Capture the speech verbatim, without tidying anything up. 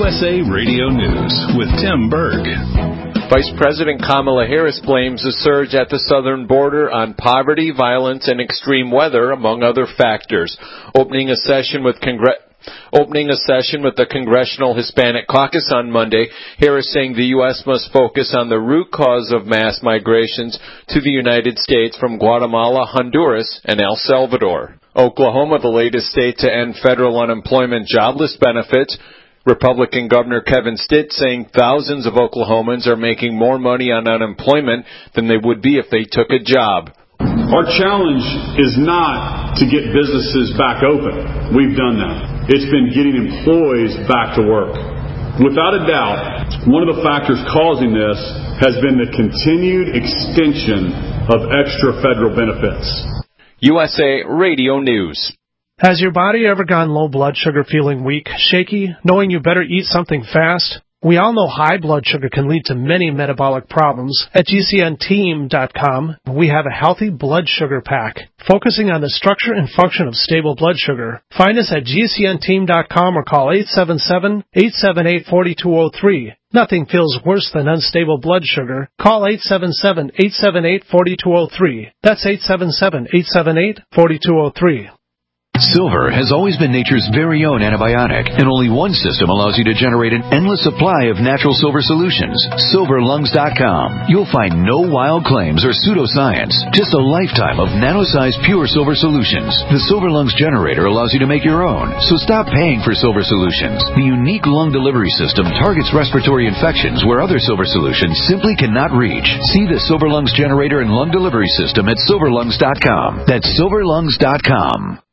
S A Radio News with Tim Berg. Vice President Kamala Harris blames the surge at the southern border on poverty, violence, and extreme weather, among other factors. Opening a session with Congress... Opening a session with the Congressional Hispanic Caucus on Monday, Harris saying the U S must focus on the root cause of mass migrations to the United States from Guatemala, Honduras, and El Salvador. Oklahoma, the latest state to end federal unemployment jobless benefits. Republican Governor Kevin Stitt saying thousands of Oklahomans are making more money on unemployment than they would be if they took a job. Our challenge is not to get businesses back open. We've done that. It's been getting employees back to work. Without a doubt, one of the factors causing this has been the continued extension of extra federal benefits. U S A Radio News. Has your body ever gone low blood sugar, feeling weak, shaky, knowing you better eat something fast? We all know high blood sugar can lead to many metabolic problems. At G C N team dot com, we have a healthy blood sugar pack, focusing on the structure and function of stable blood sugar. Find us at G C N team dot com or call eight seven seven, eight seven eight, four two zero three. Nothing feels worse than unstable blood sugar. Call eight seven seven, eight seven eight, four two zero three. That's eight seven seven, eight seven eight, four two zero three. Silver has always been nature's very own antibiotic, and only one system allows you to generate an endless supply of natural silver solutions. Silver Lungs dot com. You'll find no wild claims or pseudoscience, just a lifetime of nano-sized pure silver solutions. The Silver Lungs generator allows you to make your own, so stop paying for silver solutions. The unique lung delivery system targets respiratory infections where other silver solutions simply cannot reach. See the Silver Lungs generator and lung delivery system at Silver Lungs dot com. That's Silver Lungs dot com.